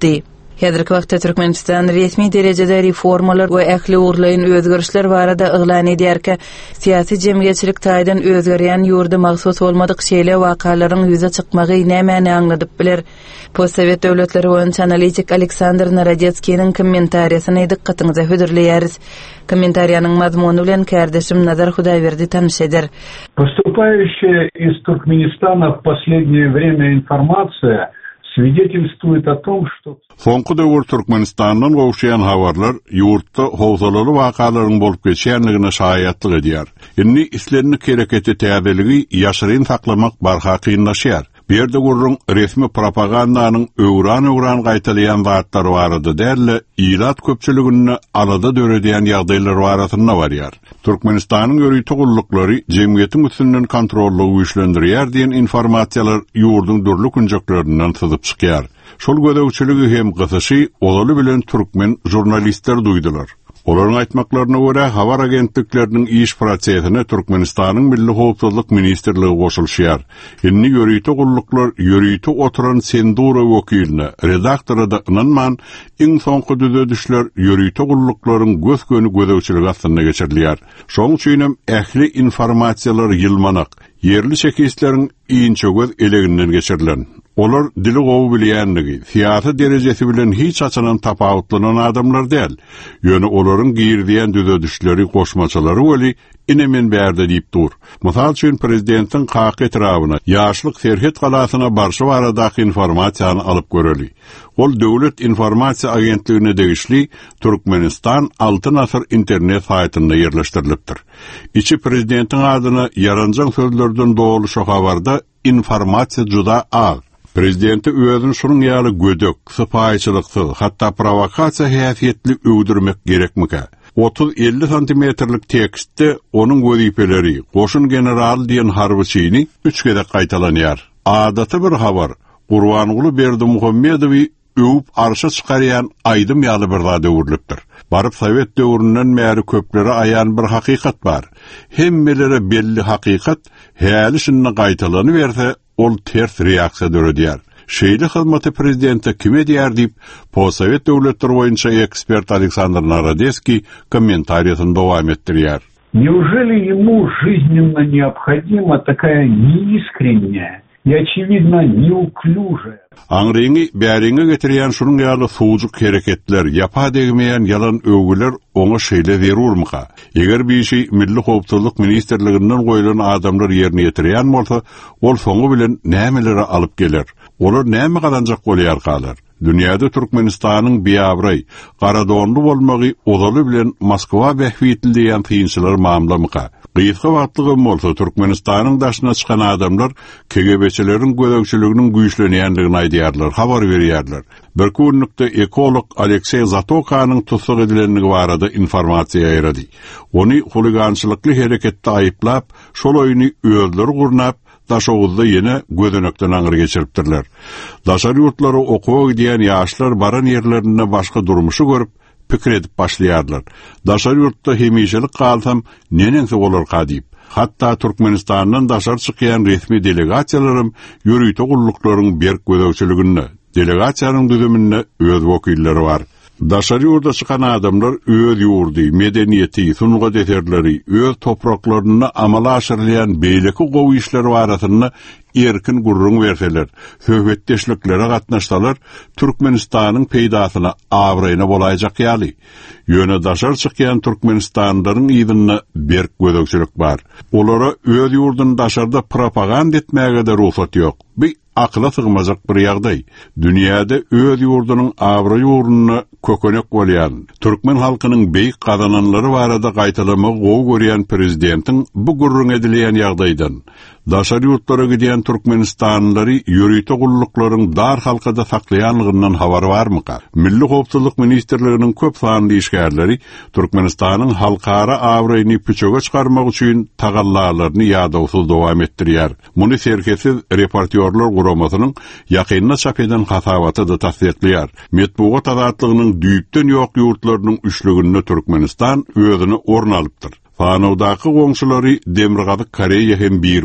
etdi. Häzirki wagtda Türkmenistan resmi derejede reformalar we ähli urlaýyn özgörüşler barada yglan edýärke, syýasy jemgyýetçilik taýdan özgerýän ýurda magsus bolmadyk şeýle wakalaryň ýüze çykmagy nämäni aňladyp biler. Postsovet döwletleri boýunça analitik Aleksandr Narodetskiň kommentariýasyny diqqatyňyza hödürleýäris. Kommentariýanyň mazmuny bilen kärdeşim Nazar Hudaýberdi tanışýar. Поступающая из Туркменистана в последнее время информация свидетельствует о том, что Soňky döwür Türkmenistandan gowşaýan habarlar ýurtda howsalaly wakalaryň bolup geçýänligine şahyatlyk edýär. Inni islenlik hereketi täzeligi ýaşyryn saklamak barha kynlaşýar. Berde gurrun resmi propagandanyň öwran gaýtalýan wagtlary barady dälle ilat köpçüligini alada döredýän ýagdaýlar baratyna barýar. Türkmenistanyň ýörüýti gullukları jemgyýetiň üstünden kontrollugy güýçlendirýär diýen informasiýalar ýurdun dürli künjeklerinden syzyp çykýar. Şol gödäwçiligi hem gysysy olaly bilen türkmen jurnalistler duýdular. Olaryň aýtmaklaryna görä habar agentlikleriniň iş prosesine Türkmenistanyň Milli Howpsuzlyk Ministrligi goşulýar. Inni ýörüýti gulluklar ýörüýti oturan sendura wekiline, redaktory da ynanman, iň soňky düzedişler ýörüýti gulluklaryň gözgöni gödäwçiligi astyna geçirilýär. Şoň üçin hem ähli informasiýalar ýylmanak, yerli çekislerin iňçe göz eleginden geçirilen. Olar dili gowy bilýänligi, syýasy derejesi bilen hiç açanan tapawutlanan adamlar däl. Ýöne olaryň girdiýän düzedişleri, goşmaçalary weli inemen bärde diýip dur. Mysal üçin prezidentiň haky etrabyna, ýaşlyk Serhet galasyna barşy baradaky informasiýany alyp göreli. Ol döwlet informasiýa agentligine degişli Türkmenistan 6 nasır internet saýtyna ýerleşdirilipdir. İçi prezidentiň adyna yaranjak sözlerden dogry şu habarda informasiýa juda az. Prezidenti özüni şunun ýaly gödök, sypaýçylyksyz, hatda provokasiýa häsiýetli öwdürmek gerekmika. 30-50 santimetrlik tekstde onun wezipleri, goşun general diýen harbyçyny 3 kere gaýtalanýar. Adaty bir habar, Gurbanuly Berdimuhammedowy öwüp arşa çykarýan aýdym ýaly bir zat öwürlipdir. Baryp Sowet döwründen märi köplere aýan bir hakykat bar. Hemmelere belli hakykat, häli şunny gaýtalany berse, ol ters reaksiýa döredýär. Şeýle hyzmaty prezidenti kime diýär diýip, Postsovet döwletleri boýunça ekspert Aleksandr Narodetskiy kommentariýasyny dowam etdirýär. Неужели ему жизненно необходима такая неискренняя и, очевидно, неуклюжая? Aňryňy bäriňe getirýän şunuň ýaly suwjuk hereketler, ýapa degmeýän yalan öwgüler oňa şeýle zerurmyka? Eger bir şey Milli Howpsuzlyk Ministrliginden goýulan adamlar ýerine ýetirýän bolsa, ol soňu bilen nämelere alyp geler? Olar näme galanjak bolýar galar? Dünýäde Türkmenistanyň biýabry, garadonly bolmagy olaly bilen Moskwa bähwitildiýän kynçylar mamlamyka. Gysga wagtlygy bolsa Türkmenistanyň daşyna çykan adamlar KGB'çileriň gödäwçiliginiň güýçlenýändigini aýdýarlar, habar berýärler. Bir günlükde ekolog Aleksey Zatokanyň tutsak edilenligi barada informasiýa ýerdi. Ony huligançylykly hereketde aýyplap, şol oýuny öldürüp gurnap, daşoguzda ýene gözenekden aňyr geçiripdirler. Daşary ýurtlary okuwa gidýän ýaşlar baran ýerlerinde başga durmuşy görüp pikir edip başlaýarlar. Daşary ýurtda hemişelik galsam nenense bolar diýip. Hatta Türkmenistandan daşar çykýan resmi delegasiýalarym ýörüýti gulluklaryň berk gödäwçiligine, delegasiýanyň düzümine öz wekilleri bar. Daşary ýurda çykan adamlar öz ýurdy, medeniýeti, sunuga deterleri, öz topraklaryny amala aşyrylýan beýleki gowy işleri baratyny erkin gurrun berseler, söhbetdeşliklere gatnaşsalar, Türkmenistanyň peýdasyna awraýyna bolaýjak ýaly. Ýöne daşar çykýan Türkmenistanlaryň ýygyna berk gödäwçilik bar. Olara öz ýurdun daşarda propaganda etmäge de ruhsat ýok. Bir akla sığmazak bir ýagdaý. Dünýäde öz ýurdunyň awra ýurduny kökenek bolýan, türkmen halkynyň beýik kazananlary barada gaýtalamagy gowy görýän prezidentiň bu gurrun edilýän ýagdaýdan daşary ýurtlara gidýän Türkmenistanlary ýörüýti gulluklaryň dar halkada saklaýanlygynyň habary barmyka? Milli Howpsuzlyk Ministrliginiň köp sanly işgärleri Türkmenistanyň halkara awraýyny piçoga çykarmak üçin tagallalaryny ýadawsuz dowam etdirýär. Muny serkesiz reportýorlar guramasynyň ýakynyna çap eden hasabaty da tasdiqlýar. Metbuat azatlygynyň düýpden ýok ýurtlarynyň üçlüginde Türkmenistan özüne orun alypdyr. Fanawdaky goňşulary Demirgazyk Koreýa hem birmi.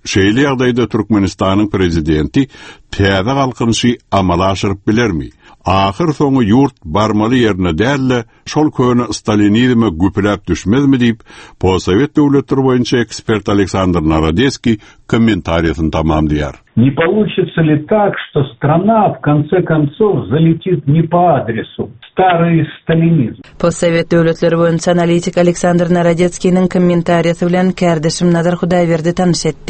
şeýle ýagdaýda Türkmenistanyň prezidenti täze galkynşy amala aşyryp bilermi? Ahir soňu ýurt barmaly ýerine dälle şol köne stalinizme güpläp düşmezmi diýip Possovet döwletleri boýunça ekspert Aleksandr Narodецкий комментарийин tamamlaýar. Не получится ли так, что страна в конце концов залетит не по адресу? Старый сталинизм. Possovet döwletleri boýunça analitik Aleksandr Narodецкийниň kommentariýasy bilen kärdeşim Nazar Hudaýberdi tanış etdi.